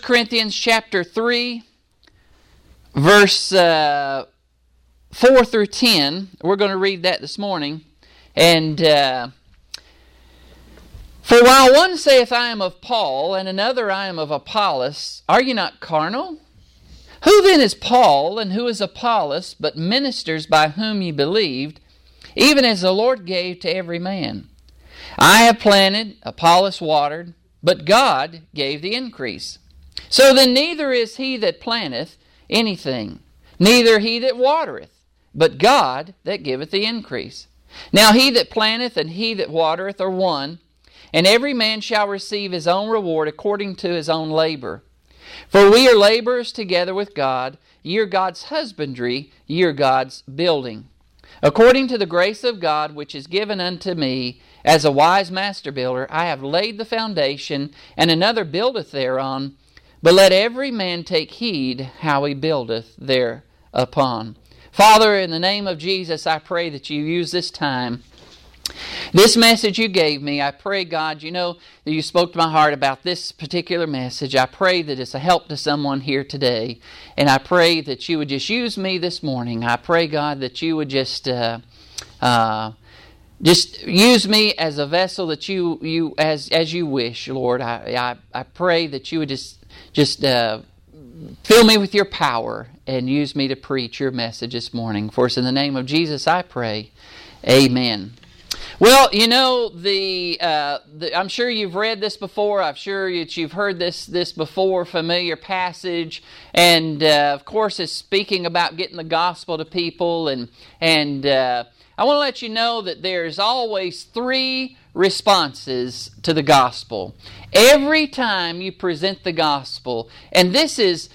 Corinthians chapter 3, verse 4 through 10. We're going to read that this morning. And for while one saith, I am of Paul, and another, I am of Apollos, are ye not carnal? Who then is Paul, and who is Apollos, but ministers by whom ye believed, even as the Lord gave to every man? I have planted, Apollos watered, but God gave the increase. So then neither is he that planteth anything, neither he that watereth, but God that giveth the increase. Now he that planteth and he that watereth are one, and every man shall receive his own reward according to his own labor. For we are laborers together with God. Ye are God's husbandry, ye are God's building. According to the grace of God which is given unto me, as a wise master builder, I have laid the foundation, and another buildeth thereon. But let every man take heed how he buildeth thereupon. Father, in the name of Jesus, I pray that you use this time. This message you gave me, I pray, God, you know that you spoke to my heart about this particular message. I pray that it's a help to someone here today. And I pray that you would just use me this morning. I pray, God, that you would just use me as a vessel that you as you wish, Lord. I pray that you would just fill me with your power and use me to preach your message this morning. For us in the name of Jesus I pray. Amen. Well, you know, I'm sure you've read this before. I'm sure that you've heard this before, familiar passage. And, of course, it's speaking about getting the gospel to people. And I want to let you know that there's always 3 responses to the gospel. Every time you present the gospel, and this is,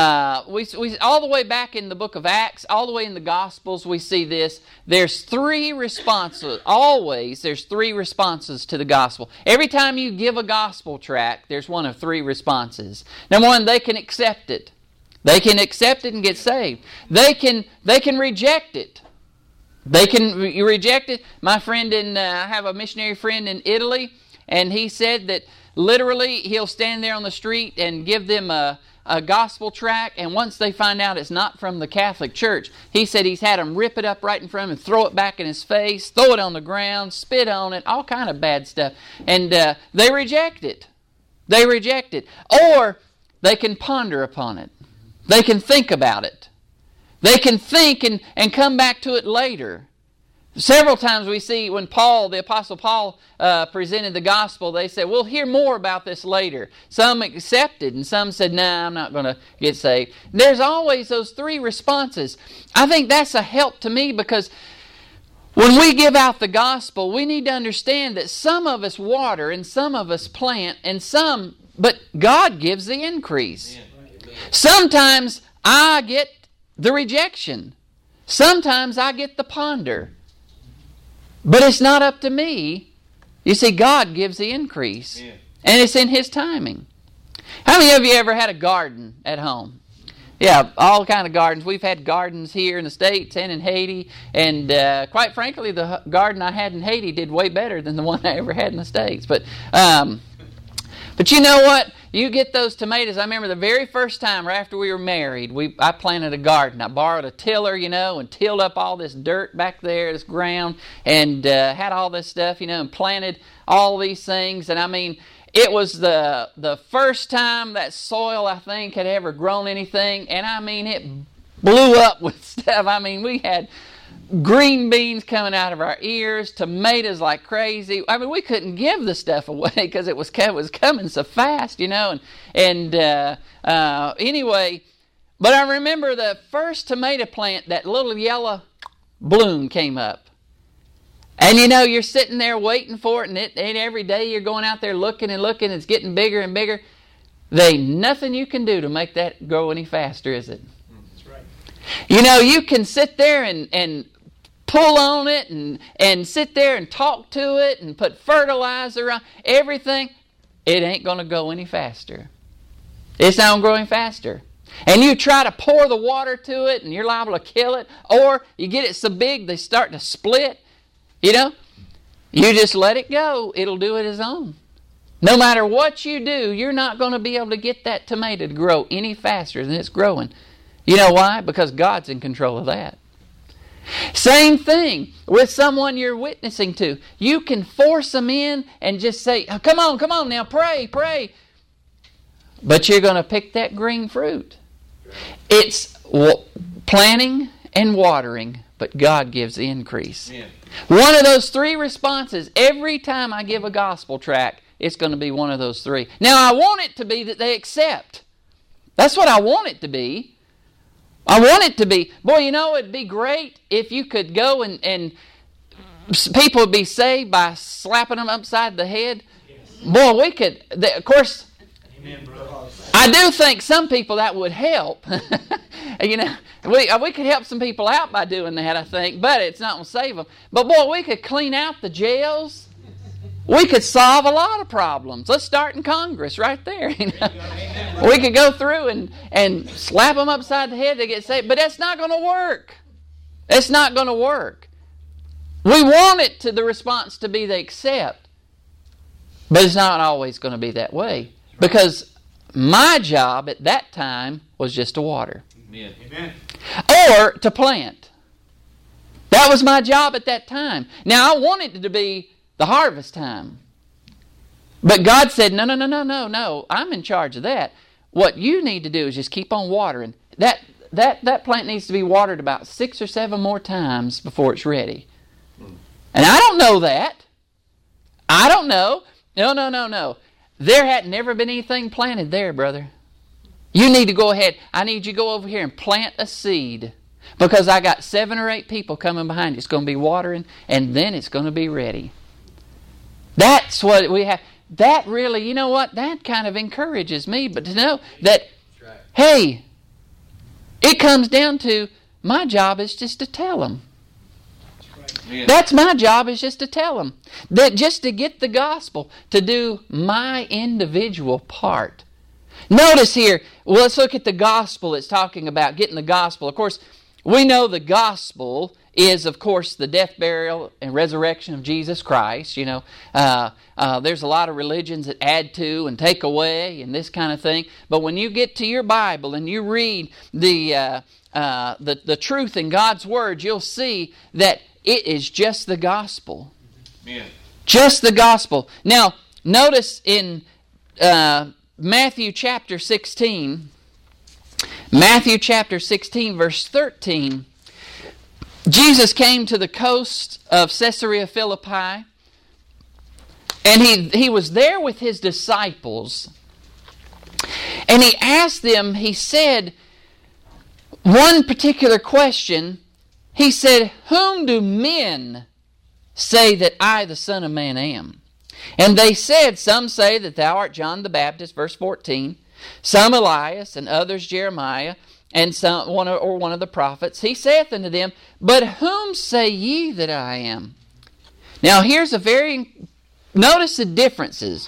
we all the way back in the book of Acts, all the way in the Gospels, we see this. There's 3 responses. Always, there's 3 responses to the gospel. Every time you give a gospel tract, there's one of 3 responses. Number 1, they can accept it. They can accept it and get saved. They can reject it. They can reject it. My friend I have a missionary friend in Italy, and he said that literally he'll stand there on the street and give them a gospel tract, and once they find out it's not from the Catholic Church, he said he's had them rip it up right in front of him, throw it back in his face, throw it on the ground, spit on it, all kind of bad stuff. And they reject it. They reject it. Or they can ponder upon it. They can think about it. They can think and come back to it later. Several times we see when the Apostle Paul presented the gospel, they said, we'll hear more about this later. Some accepted and some said, nah, I'm not going to get saved. There's always those 3 responses. I think that's a help to me because when we give out the gospel, we need to understand that some of us water and some of us plant but God gives the increase. Sometimes I get the rejection. Sometimes I get the ponder. But it's not up to me. You see, God gives the increase. Yeah. And it's in His timing. How many of you ever had a garden at home? Yeah, all kind of gardens. We've had gardens here in the States and in Haiti. And quite frankly, the garden I had in Haiti did way better than the one I ever had in the States. But you know what? You get those tomatoes. I remember the very first time right after we were married, I planted a garden. I borrowed a tiller, and tilled up all this dirt back there, this ground, and had all this stuff, and planted all these things. And I mean, it was the first time that soil, I think, had ever grown anything. And I mean, it blew up with stuff. I mean, we had green beans coming out of our ears, tomatoes like crazy. I mean, we couldn't give the stuff away because it was coming so fast, anyway. But I remember the first tomato plant, that little yellow bloom came up. And you're sitting there waiting for it, and every day you're going out there looking and looking, it's getting bigger and bigger. There ain't nothing you can do to make that grow any faster, is it? That's right. You can sit there and pull on it and sit there and talk to it and put fertilizer on everything. It ain't going to go any faster. It's not growing faster. And you try to pour the water to it and you're liable to kill it. Or you get it so big they start to split. You just let it go. It'll do it its own. No matter what you do, you're not going to be able to get that tomato to grow any faster than it's growing. You know why? Because God's in control of that. Same thing with someone you're witnessing to. You can force them in and just say, oh, come on now, pray. But you're going to pick that green fruit. It's planting and watering, but God gives the increase. Yeah. One of those three responses, every time I give a gospel tract, it's going to be one of those three. Now, I want it to be that they accept. That's what I want it to be. I want it to be, boy, you know, it'd be great if you could go and people would be saved by slapping them upside the head. Yes. Boy, we could, of course, amen, bro. I do think some people that would help. You know, we could help some people out by doing that, I think, but it's not going to save them. But boy, we could clean out the jails. We could solve a lot of problems. Let's start in Congress right there. You know? We could go through and slap them upside the head to get saved. But that's not going to work. It's not going to work. We want it to the response to be they accept. But it's not always going to be that way. Because my job at that time was just to water. Amen. Or to plant. That was my job at that time. Now I wanted it to be the harvest time. But God said, no, I'm in charge of that. What you need to do is just keep on watering. That plant needs to be watered about 6 or 7 more times before it's ready. And I don't know that. I don't know. No. There had never been anything planted there, brother. You need to go ahead. I need you to go over here and plant a seed. Because I got 7 or 8 people coming behind you. It's going to be watering, and then it's going to be ready. That's what we have. That really, you know what? That kind of encourages me. But to know that, hey, it comes down to my job is just to tell them. That's my job, is just to tell them. That just to get the gospel, to do my individual part. Notice here, well, let's look at the gospel it's talking about, getting the gospel. Of course, we know the gospel is, of course, the death, burial, and resurrection of Jesus Christ. You know, there's a lot of religions that add to and take away and this kind of thing. But when you get to your Bible and you read the truth in God's Word, you'll see that it is just the gospel. Amen. Just the gospel. Now, notice in Matthew chapter 16, verse 13, Jesus came to the coast of Caesarea Philippi, and he was there with his disciples, and he asked them, he said, one particular question. He said, whom do men say that I, the Son of Man, am? And they said, some say that thou art John the Baptist, verse 14, some Elias, and others Jeremiah, and some one of the prophets. He saith unto them, but whom say ye that I am? Now here's notice the differences.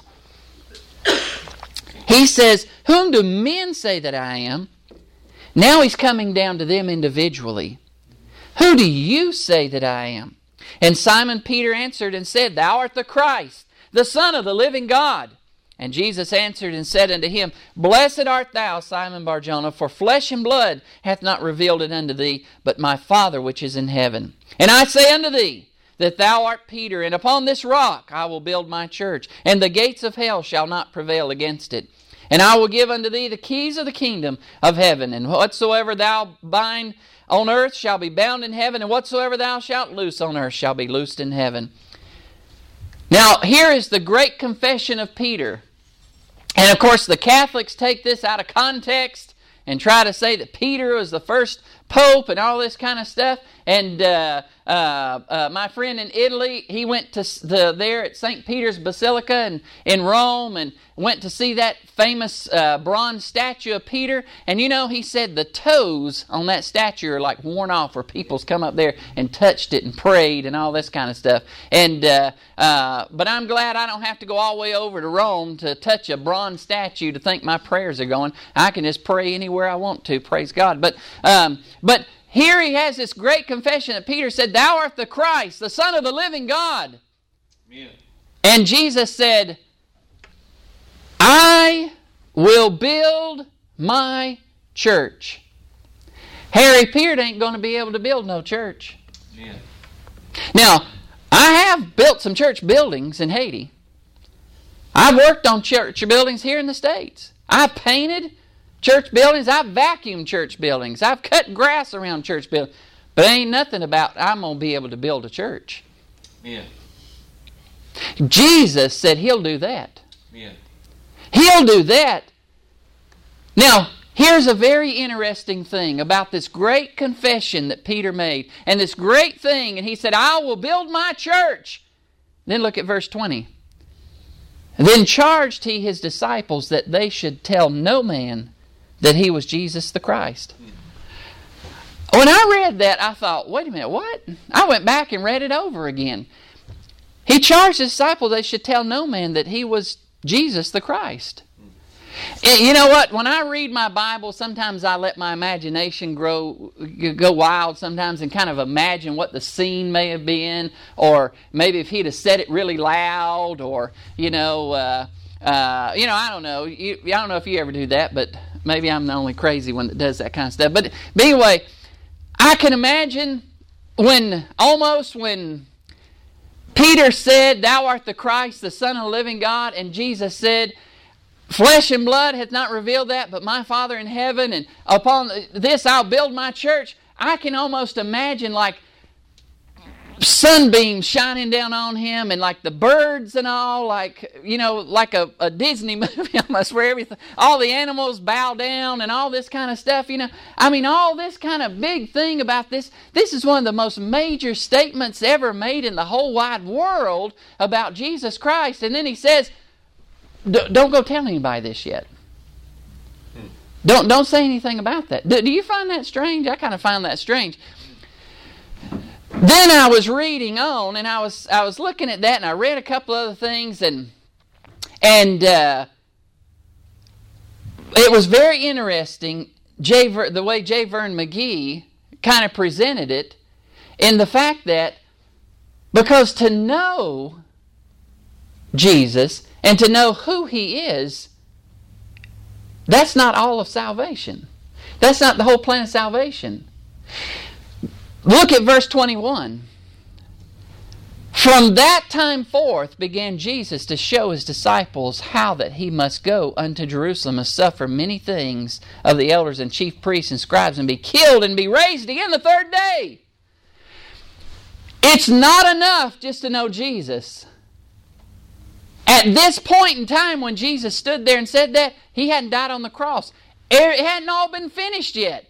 He says, whom do men say that I am? Now he's coming down to them individually. Who do you say that I am? And Simon Peter answered and said, thou art the Christ, the Son of the living God. And Jesus answered and said unto him, blessed art thou, Simon Bar-Jonah, for flesh and blood hath not revealed it unto thee, but my Father which is in heaven. And I say unto thee, that thou art Peter, and upon this rock I will build my church, and the gates of hell shall not prevail against it. And I will give unto thee the keys of the kingdom of heaven, and whatsoever thou bind on earth shall be bound in heaven, and whatsoever thou shalt loose on earth shall be loosed in heaven. Now, here is the great confession of Peter. And of course, the Catholics take this out of context and try to say that Peter was the first pope and all this kind of stuff. And my friend in Italy, he went to there at St. Peter's Basilica in Rome and went to see that famous bronze statue of Peter. And you know, he said the toes on that statue are like worn off, where people's come up there and touched it and prayed and all this kind of stuff. And but I'm glad I don't have to go all the way over to Rome to touch a bronze statue to think my prayers are going. I can just pray anywhere I want to, praise God. But here he has this great confession that Peter said, thou art the Christ, the Son of the living God. Amen. And Jesus said, I will build my church. Harry Peart ain't going to be able to build no church. Yeah. Now, I have built some church buildings in Haiti. I've worked on church buildings here in the States. I've painted church buildings. I've vacuumed church buildings. I've cut grass around church buildings. But ain't nothing about I'm going to be able to build a church. Yeah. Jesus said He'll do that. Yeah. He'll do that. Now, here's a very interesting thing about this great confession that Peter made. And this great thing. And he said, I will build my church. Then look at verse 20. Then charged he his disciples that they should tell no man that he was Jesus the Christ. When I read that, I thought, wait a minute, what? I went back and read it over again. He charged his disciples they should tell no man that he was Jesus the Christ. You know what? When I read my Bible, sometimes I let my imagination go wild sometimes and kind of imagine what the scene may have been, or maybe if he'd have said it really loud, or, I don't know. I don't know if you ever do that, but maybe I'm the only crazy one that does that kind of stuff. But anyway, I can imagine when Peter said, Thou art the Christ, the Son of the living God, and Jesus said, Flesh and blood hath not revealed that, but my Father in heaven, and upon this I'll build my church. I can almost imagine like sunbeams shining down on him, and like the birds and all, like a Disney movie almost, where everything, all the animals bow down and all this kind of stuff. All this kind of big thing about this. This is one of the most major statements ever made in the whole wide world about Jesus Christ. And then he says, don't go tell anybody this yet. Don't say anything about that. Do you find that strange? I kind of find that strange. Then I was reading on, and I was looking at that, and I read a couple other things, and it was very interesting the way J. Vern McGee kind of presented it, in the fact that because to know Jesus and to know who He is, that's not all of salvation. That's not the whole plan of salvation. Look at verse 21. From that time forth began Jesus to show His disciples how that He must go unto Jerusalem and suffer many things of the elders and chief priests and scribes, and be killed and be raised again the third day. It's not enough just to know Jesus. At this point in time when Jesus stood there and said that, He hadn't died on the cross. It hadn't all been finished yet.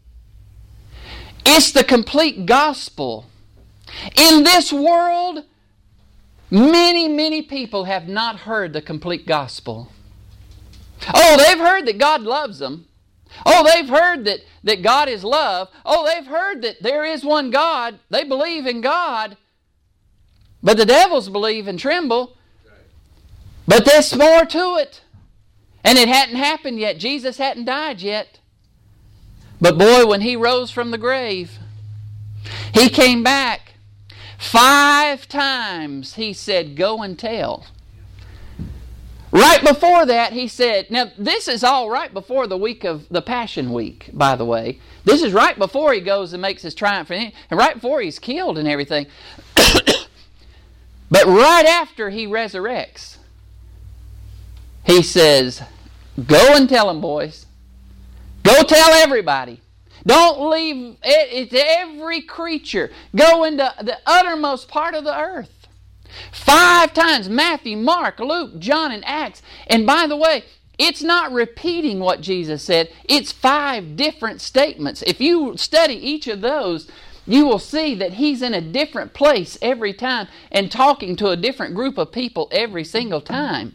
It's the complete gospel. In this world, many, many people have not heard the complete gospel. Oh, they've heard that God loves them. Oh, they've heard that God is love. Oh, they've heard that there is one God. They believe in God. But the devils believe and tremble. But there's more to it. And it hadn't happened yet. Jesus hadn't died yet. But boy, when He rose from the grave, He came back. 5 times He said, go and tell. Right before that, He said, now this is all right before the week of the Passion Week, by the way. This is right before He goes and makes His triumph, and right before He's killed and everything. But right after He resurrects, He says, go and tell them, boys. Go tell everybody. Don't leave it to every creature. Go into the uttermost part of the earth. 5 times. Matthew, Mark, Luke, John, and Acts. And by the way, it's not repeating what Jesus said. It's 5 different statements. If you study each of those, you will see that He's in a different place every time and talking to a different group of people every single time.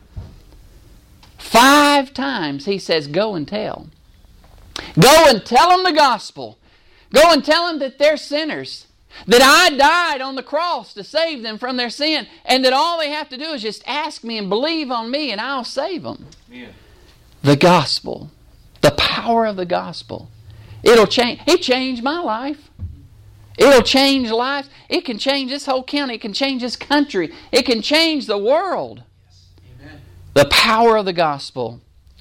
5 times He says, go and tell. Go and tell them the gospel. Go and tell them that they're sinners. That I died on the cross to save them from their sin. And that all they have to do is just ask me and believe on me and I'll save them. Yeah. The gospel. The power of the gospel. It'll change. It changed my life. It'll change lives. It can change this whole county. It can change this country. It can change the world. The power of the gospel.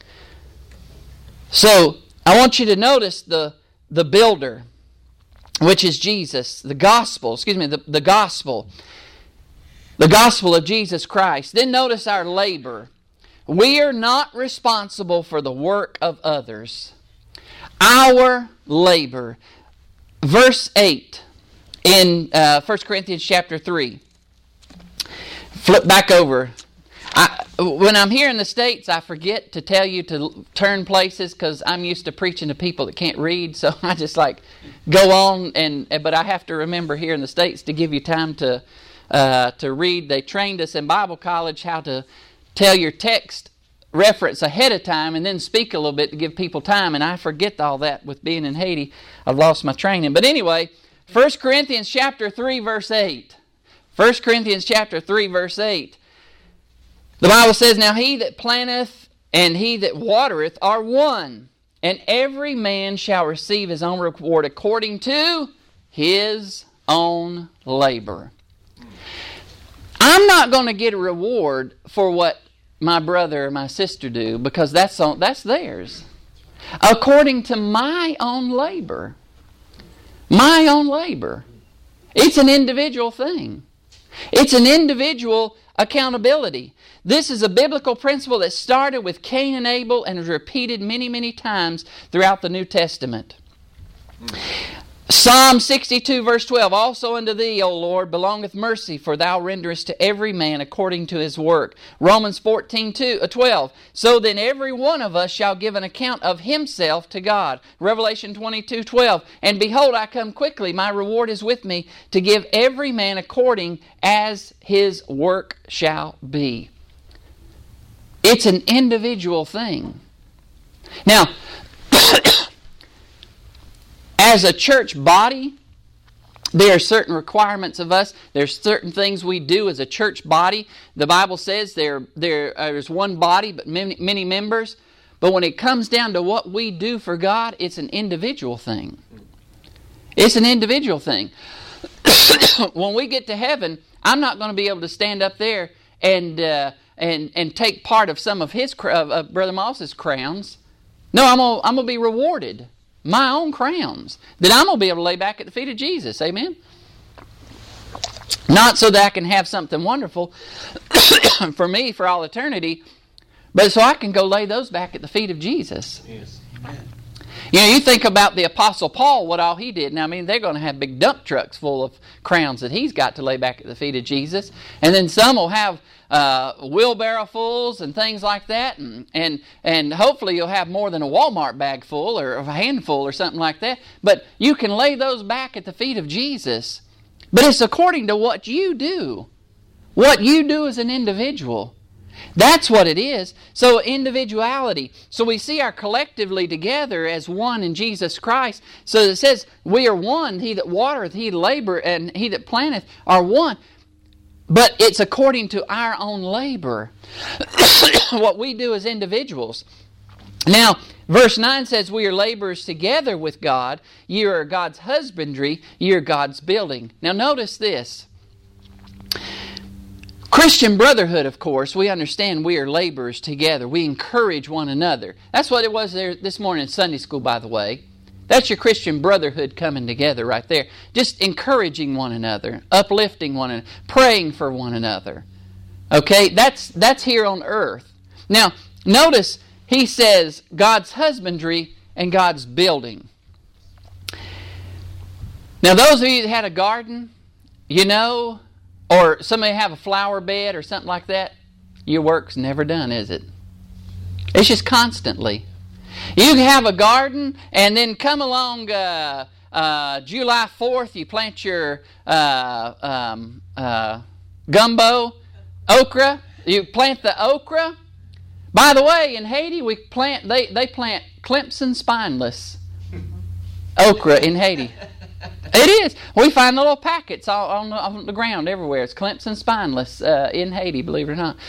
So, I want you to notice the builder, which is Jesus. The gospel, the gospel. The gospel of Jesus Christ. Then notice our labor. We are not responsible for the work of others. Our labor. Verse 8 in 1 Corinthians chapter 3. Flip back over. When I'm here in the States, I forget to tell you to turn places because I'm used to preaching to people that can't read. So I just go on, but I have to remember here in the States to give you time to read. They trained us in Bible college how to tell your text reference ahead of time and then speak a little bit to give people time. And I forget all that with being in Haiti. I've lost my training. But anyway, 1 Corinthians chapter 3, verse 8. 1 Corinthians chapter 3, verse 8. The Bible says, Now he that planteth and he that watereth are one, and every man shall receive his own reward according to his own labor. I'm not going to get a reward for what my brother or my sister do because that's theirs. According to my own labor. My own labor. It's an individual thing. It's an individual accountability. This is a biblical principle that started with Cain and Abel and is repeated many, many times throughout the New Testament. Psalm 62 verse 12, Also unto thee, O Lord, belongeth mercy, for thou renderest to every man according to his work. Romans 14:12, So then every one of us shall give an account of himself to God. Revelation 22:12, And behold, I come quickly, my reward is with me, to give every man according as his work shall be. It's an individual thing. Now, as a church body, there are certain requirements of us. There's certain things we do as a church body. The Bible says there's one body but many members. But when it comes down to what we do for God, it's an individual thing. It's an individual thing. When we get to heaven, I'm not going to be able to stand up there and take part of some of Brother Moss's crowns. No, I'm going to be rewarded. My own crowns that I'm going to be able to lay back at the feet of Jesus. Amen? Not so that I can have something wonderful for me for all eternity, but so I can go lay those back at the feet of Jesus. Yes. Amen. You think about the Apostle Paul, what all he did. Now, they're going to have big dump trucks full of crowns that he's got to lay back at the feet of Jesus. And then some will have wheelbarrow fulls and things like that. And hopefully you'll have more than a Walmart bag full or a handful or something like that. But you can lay those back at the feet of Jesus. But it's according to what you do. What you do as an individual. That's what it is. So individuality. So we see our collectively together as one in Jesus Christ. So it says we are one. He that watereth, he that laboreth, and he that planteth are one. But it's according to our own labor. What we do as individuals. Now, verse 9 says we are laborers together with God. Ye are God's husbandry. Ye are God's building. Now notice this. Christian brotherhood, of course, we understand we are laborers together. We encourage one another. That's what it was there this morning in Sunday school, by the way. That's your Christian brotherhood coming together right there. Just encouraging one another, uplifting one another, praying for one another. Okay, that's here on earth. Now, notice he says God's husbandry and God's building. Now, those of you that had a garden, or somebody have a flower bed or something like that, your work's never done, is it? It's just constantly. You can have a garden and then come along July 4th, you plant your gumbo, okra. You plant the okra. By the way, in Haiti, they plant Clemson spineless okra in Haiti. It is. We find little packets all on the ground everywhere. It's Clemson spineless in Haiti, believe it or not.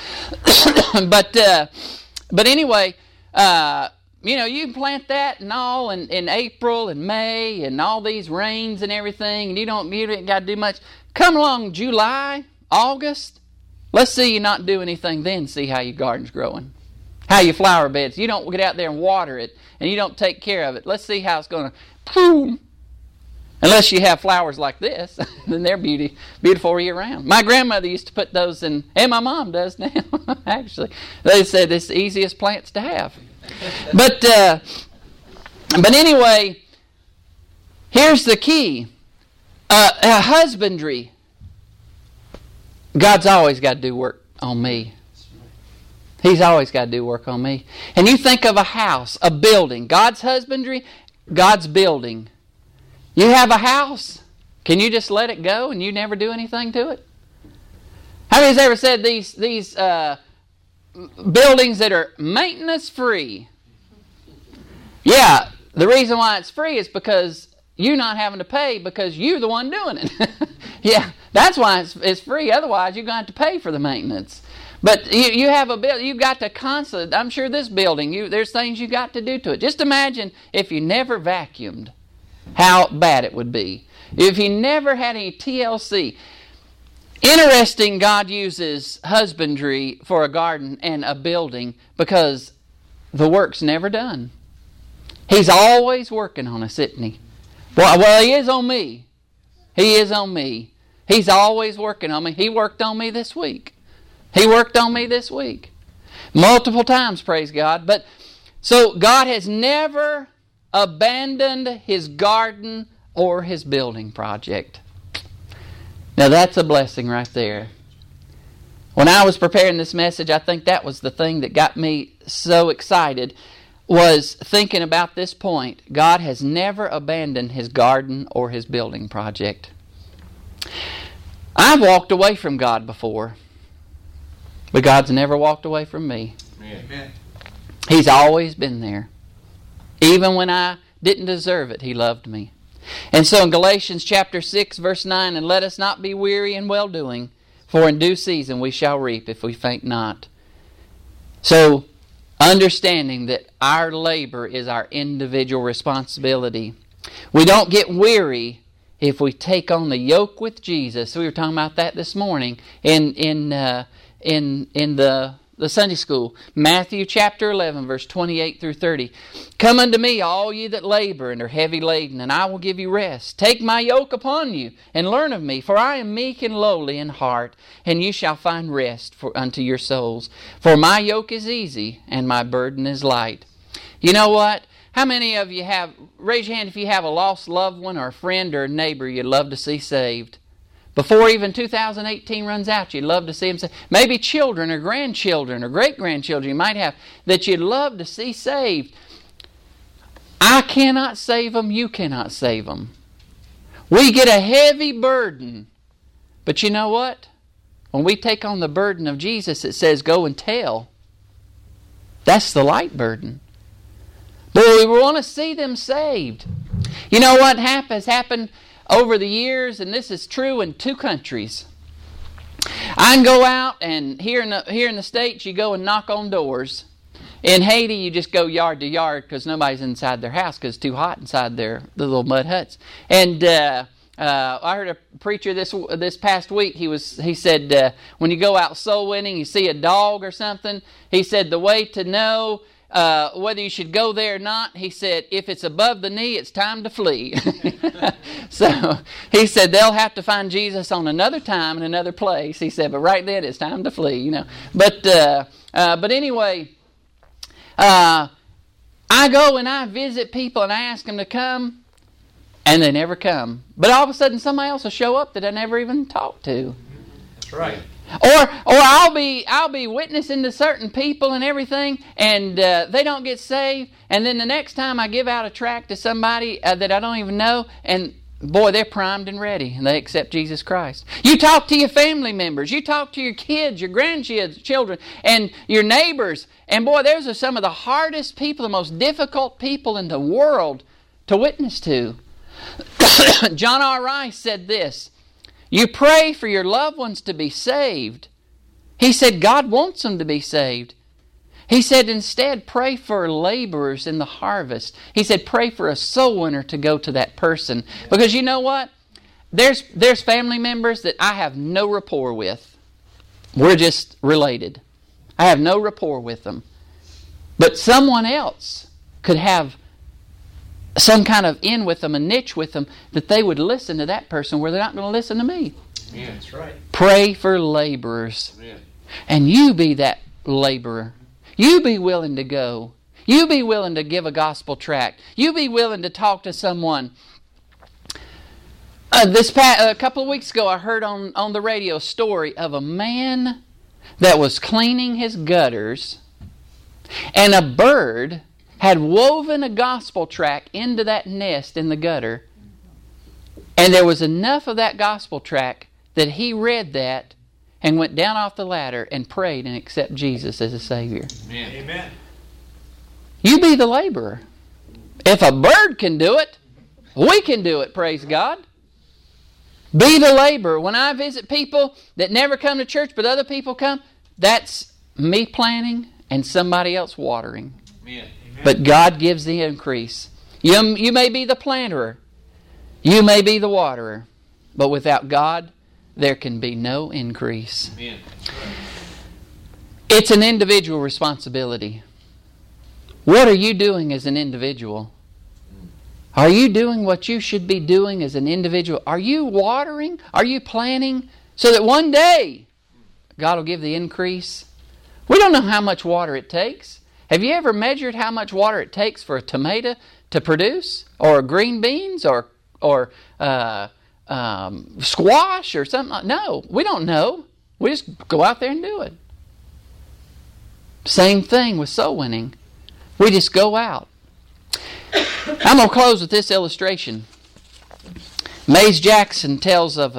But anyway, you can plant that and all in April and May and all these rains and everything, and you ain't got to do much. Come along July, August, Let's see you not do anything then, see how your garden's growing. How your flower beds. You don't get out there and water it, and you don't take care of it. Let's see how it's going to boom. Unless you have flowers like this, then they're beautiful year round. My grandmother used to put those in, and my mom does now, actually. They said it's the easiest plants to have. But anyway, here's the key. Husbandry. God's always got to do work on me. He's always got to do work on me. And you think of a house, a building. God's husbandry, God's building. You have a house. Can you just let it go and you never do anything to it? How many has ever said these buildings that are maintenance free? Yeah, the reason why it's free is because you're not having to pay because you're the one doing it. Yeah, that's why it's free. Otherwise, you're going to have to pay for the maintenance. But you have a building. You've got to constantly. I'm sure this building. There's things you got to do to it. Just imagine if you never vacuumed. How bad it would be. If you never had any TLC. Interesting, God uses husbandry for a garden and a building because the work's never done. He's always working on us, isn't He? Well, He is on me. He is on me. He's always working on me. He worked on me this week. He worked on me this week. Multiple times, praise God. But so God has never abandoned His garden or His building project. Now that's a blessing right there. When I was preparing this message, I think that was the thing that got me so excited, was thinking about this point. God has never abandoned His garden or His building project. I've walked away from God before, but God's never walked away from me. Amen. He's always been there. Even when I didn't deserve it, He loved me. And so in Galatians chapter 6, verse 9, and let us not be weary in well-doing, for in due season we shall reap if we faint not. So, understanding that our labor is our individual responsibility. We don't get weary if we take on the yoke with Jesus. We were talking about that this morning in the Sunday school. Matthew chapter 11, verse 28 through 30. Come unto me, all ye that labor and are heavy laden, and I will give you rest. Take my yoke upon you, and learn of me, for I am meek and lowly in heart, and you shall find rest unto your souls. For my yoke is easy, and my burden is light. You know what? How many of you have, raise your hand if you have a lost loved one or a friend or a neighbor you'd love to see saved. Before even 2018 runs out, you'd love to see them saved. Maybe children or grandchildren or great-grandchildren you might have that you'd love to see saved. I cannot save them. You cannot save them. We get a heavy burden. But you know what? When we take on the burden of Jesus, it says, go and tell. That's the light burden. But we want to see them saved. You know what has happened over the years, and this is true in 2 countries. I can go out, and here in the States, you go and knock on doors. In Haiti, you just go yard to yard because nobody's inside their house because it's too hot inside the little mud huts. And I heard a preacher this past week. He said when you go out soul winning, you see a dog or something. He said the way to know whether you should go there or not, he said, if it's above the knee, it's time to flee. So he said they'll have to find Jesus on another time in another place. He said, but right then it's time to flee, you know. But anyway, I go and I visit people and I ask them to come, and they never come. But all of a sudden somebody else will show up that I never even talked to. That's right. Or I'll be witnessing to certain people and everything, and they don't get saved. And then the next time I give out a tract to somebody that I don't even know, and boy, they're primed and ready, and they accept Jesus Christ. You talk to your family members, you talk to your kids, your grandchildren, and your neighbors, and boy, those are some of the hardest people, the most difficult people in the world to witness to. John R. Rice said this. You pray for your loved ones to be saved. He said God wants them to be saved. He said instead pray for laborers in the harvest. He said pray for a soul winner to go to that person. Because you know what? There's family members that I have no rapport with. we're just related. I have no rapport with them. But someone else could have some kind of in with them, a niche with them, that they would listen to that person where they're not going to listen to me. Yeah, that's right. Pray for laborers. Amen. And you be that laborer. You be willing to go. You be willing to give a gospel tract. You be willing to talk to someone. A couple of weeks ago, I heard on the radio a story of a man that was cleaning his gutters, and a bird had woven a gospel tract into that nest in the gutter, and there was enough of that gospel tract that he read that and went down off the ladder and prayed and accepted Jesus as a Savior. Amen. You be the laborer. If a bird can do it, we can do it, praise God. Be the laborer. When I visit people that never come to church but other people come, that's me planting and somebody else watering. Amen. But God gives the increase. You may be the planter. You may be the waterer. But without God, there can be no increase. Amen. It's an individual responsibility. What are you doing as an individual? Are you doing what you should be doing as an individual? Are you watering? Are you planting so that one day God will give the increase? We don't know how much water it takes. Have you ever measured how much water it takes for a tomato to produce? Or green beans? Or squash? Or something? No, we don't know. We just go out there and do it. Same thing with soul winning. We just go out. I'm going to close with this illustration. Mays Jackson tells of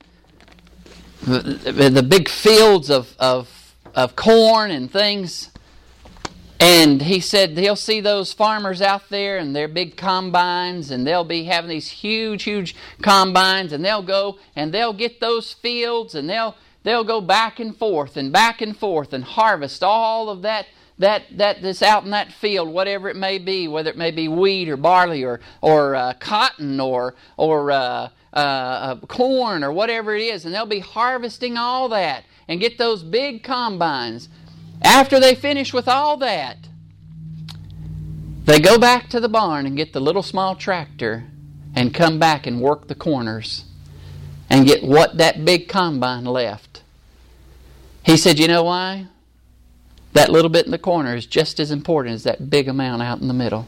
the big fields of corn and things. And he said he'll see those farmers out there and their big combines, and they'll be having these huge combines, and they'll go and they'll get those fields, and they'll go back and forth and harvest all of that's out in that field, whatever it may be, whether it may be wheat or barley or cotton or corn or whatever it is, and they'll be harvesting all that and get those big combines. After they finish with all that, they go back to the barn and get the little small tractor and come back and work the corners and get what that big combine left. He said, you know why? That little bit in the corner is just as important as that big amount out in the middle.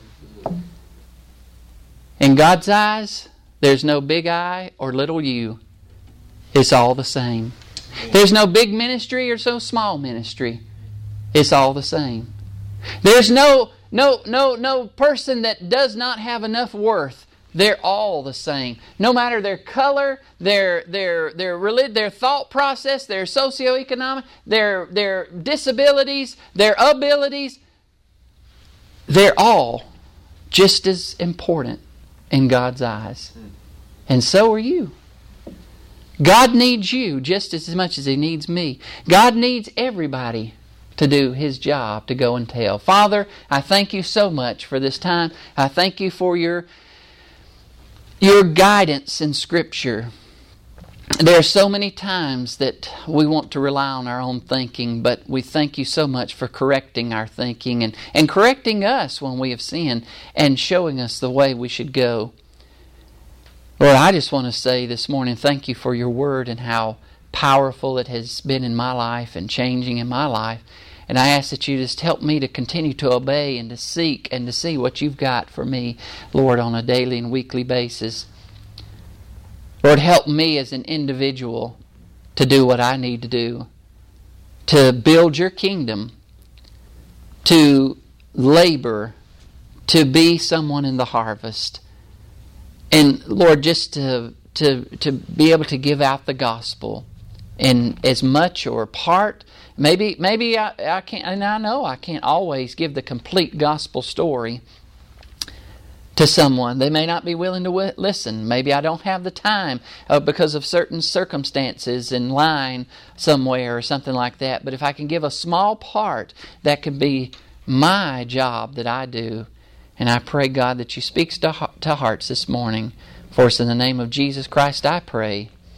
In God's eyes, there's no big I or little you. It's all the same. There's no big ministry or so small ministry. It's all the same. There's no person that does not have enough worth. They're all the same. No matter their color, their thought process, their socioeconomic, their disabilities, their abilities, they're all just as important in God's eyes. And so are you. God needs you just as much as He needs me. God needs everybody to do His job, to go and tell. Father, I thank You so much for this time. I thank You for Your guidance in Scripture. There are so many times that we want to rely on our own thinking, but we thank You so much for correcting our thinking and correcting us when we have sinned and showing us the way we should go. Lord, I just want to say this morning, thank You for Your Word and how powerful it has been in my life and changing in my life. And I ask that You just help me to continue to obey and to seek and to see what You've got for me, Lord, on a daily and weekly basis. Lord, help me as an individual to do what I need to do, to build Your kingdom, to labor, to be someone in the harvest. And Lord, just to be able to give out the gospel in as much or part. Maybe I can't, and I know I can't always give the complete gospel story to someone. They may not be willing to listen. Maybe I don't have the time because of certain circumstances in line somewhere or something like that. But if I can give a small part, that could be my job that I do. And I pray, God, that You speak to hearts this morning. For us in the name of Jesus Christ I pray.